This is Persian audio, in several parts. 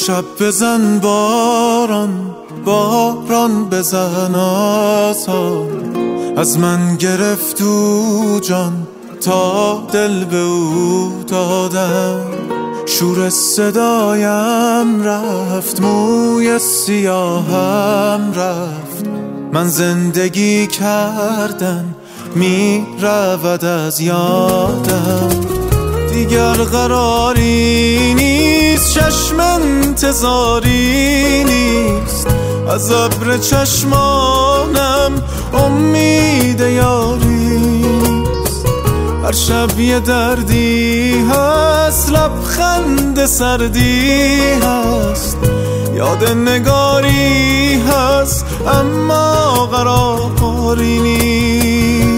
شب بزن باران، باران بزن آسان، از من گرفت او جان تا دل به او دادم. شور صدایم رفت، موی سیاهم رفت، من زندگی کردن می رود از یادم. دیگر قراری نیست، چشم انتظاری نیست، از ابر چشمانم امید یاریست. هر شب یه دردی هست، لبخند سردی هست، یاد نگاری هست اما قراری نیست.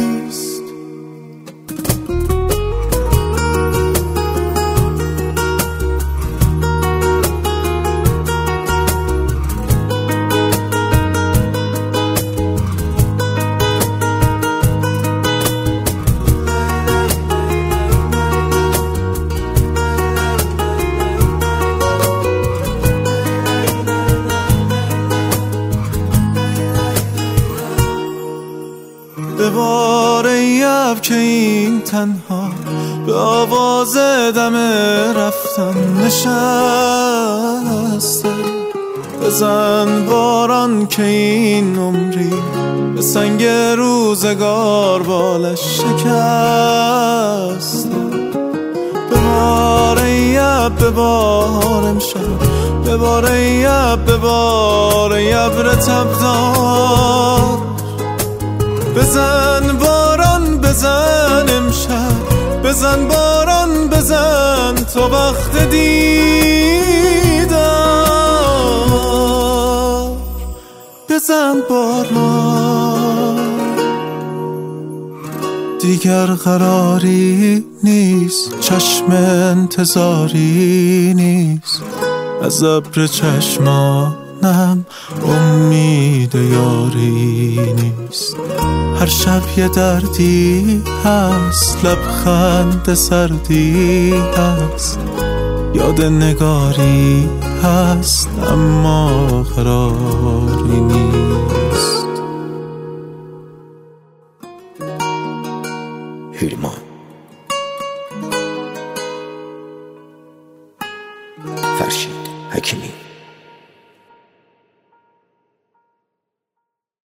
به بار یب که این تنها به آواز دم رفتن نشسته. بزن باران که این عمری به سنگ روزگار بالش شکسته. به بار یب، به بار امشب، به بار یب، به بار یبر تبدار. بزن باران بزن امشب، بزن باران بزن تا وقت دیدار. بزن باران، دیگر قراری نیست، چشم انتظاری نیست، از ابر چشمانم امید یاری نیست. هر شب یه دردی هست، لبخند سردی هست، یاد نگاری هست اما قراری نیست. هیلمان فرشید حکیمی.